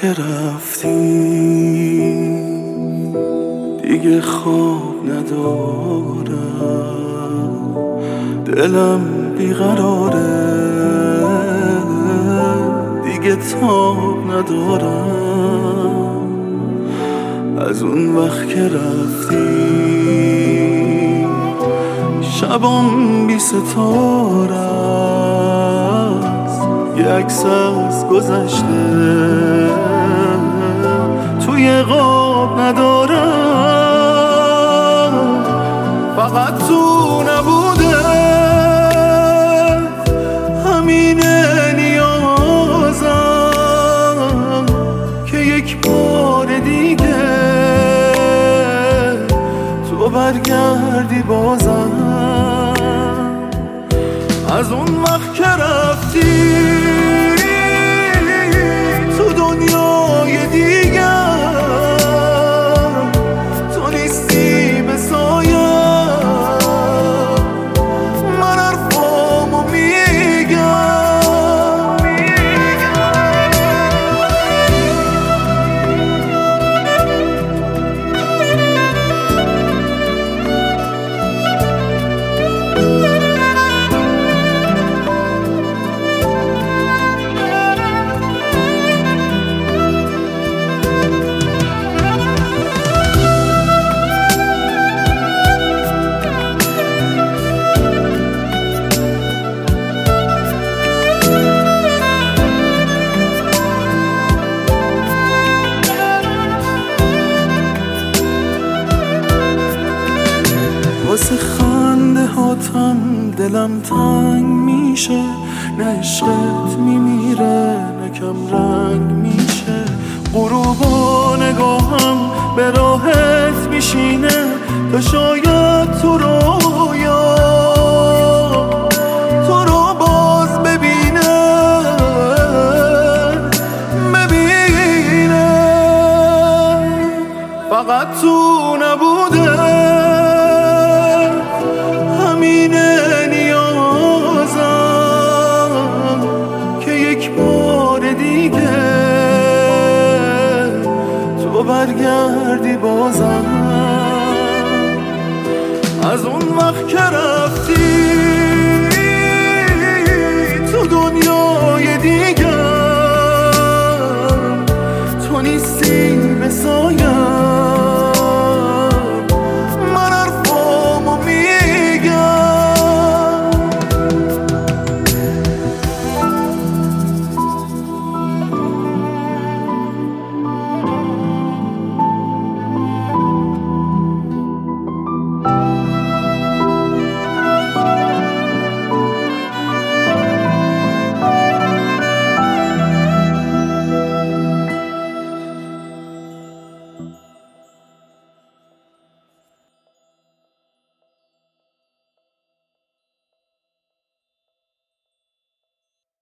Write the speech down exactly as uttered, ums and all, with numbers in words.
که رفتی دیگه خواب ندارم، دلم بیقراره دیگه تاب ندارم. از اون وقت که رفتی شبام بی ستاره است، یه عکس از گذشته توی قاب ندارم. فقط تو نبوده همینه نیازم که یک بار دیگه تو برگردی بازم. از اون وقت که رفتی تو دنیای دیگه تو نیستی به سایه، من حرفامو میگم. واسه خنده هاتم دلم تنگ میشه، نه عشقت میمیره نه کم رنگ میشه. غروب و نگاهم به راحت میشینه تا شاید تو رویا تو رو باز ببینه ببینه. فقط تو نبوده همینه نیازم که یک بار دیگه تو برگردی بازم. از اون وقت که رفتی تو دنیای دیگه تو نیستی به سایه،